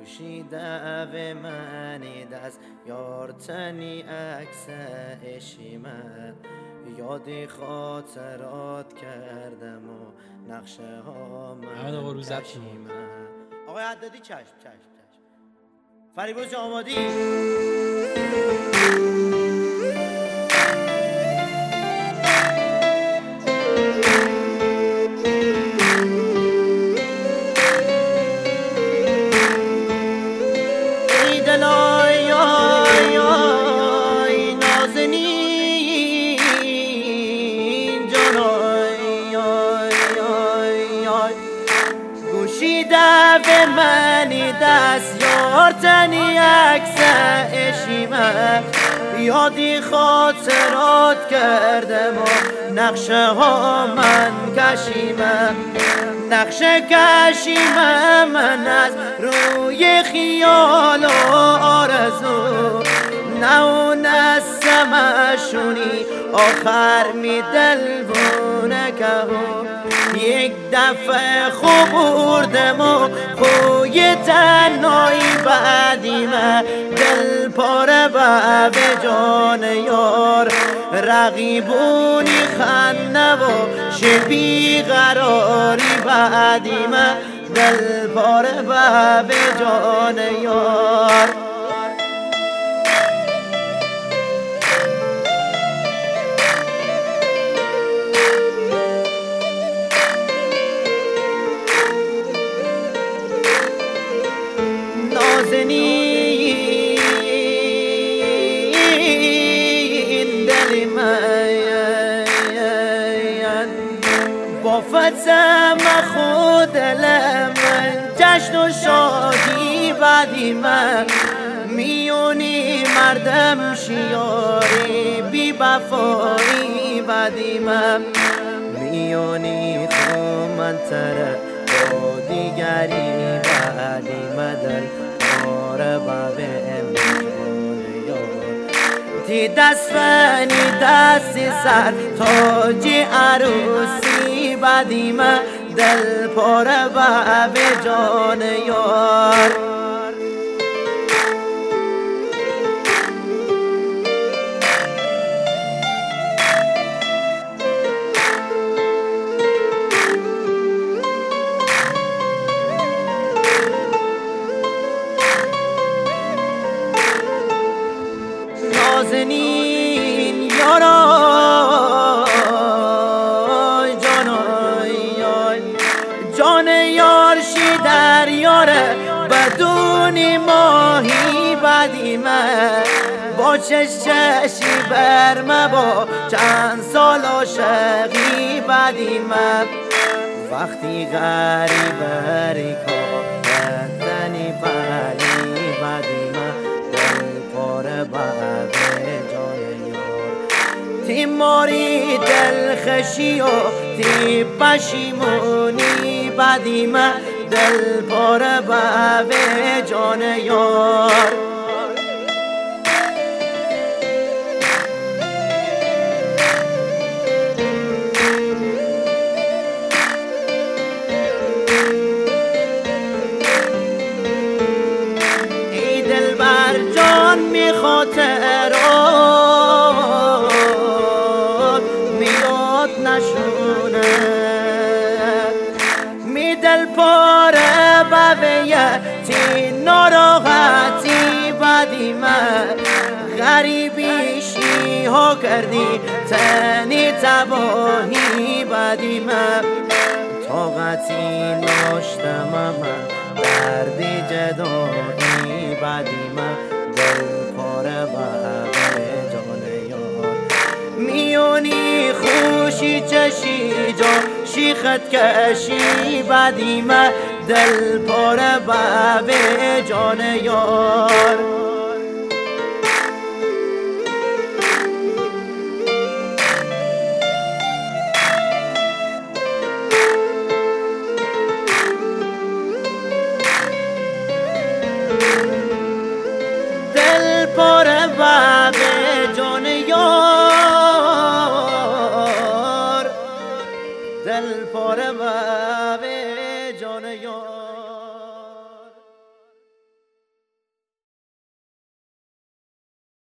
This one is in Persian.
گوشیده به منی دست یارتنی عکس اشیمه یادی خاطرات کردم و نقشه ها من کشیمه. آقای حدادی چشم فریبرز آمادی؟ گوشیده به منی دست یارتنی عکس اشیمه یادی خاطرات کردم و نقشه ها من کشیمه نقشه کشیمه من از روی خیال و آرزو نسمشونی آخر می دلبونه که یک دفعه خوب بردم و خوی تنهایی بعدیمه دل پاره به جان یار رقیبونی خنده و شبی قراری بعدیمه دل پاره به جان یار. نازنین دل من با فتم خود دل من جشن و شادی بعدی من میونی مردم شیاری بی وفایی بعدی من میونی خومنتره با دیگری بعدی مدل آره بابه امجان یار تی دستفنی دستی سر تاجی عروسی بعدی من دل پاره بابه جان یار. نازنین یارای جان یارشی در یاره بدونی ماهی بدی من با چشی برمه با چند سال عاشقی بدی من وقتی غریبه ریکا بدنی بلی بدی من دل پاره تی ماری دل خشی و تی پشیمونی بعدی من دل پاره به جان یار. ای دل بر جان می نشونه می دل پاره بویه تی ناراحتی بعدی من غریبیشی ها کردی تنی تباهی بعدی من طاقتی ناشتم من دردی جدایی بعدی من دل پاره به جان یار میونی خوشی چشی جا شیخت کشی بعدی من دل پاره به جان یار. دل پاره به جان یار دل پاره به جان یار.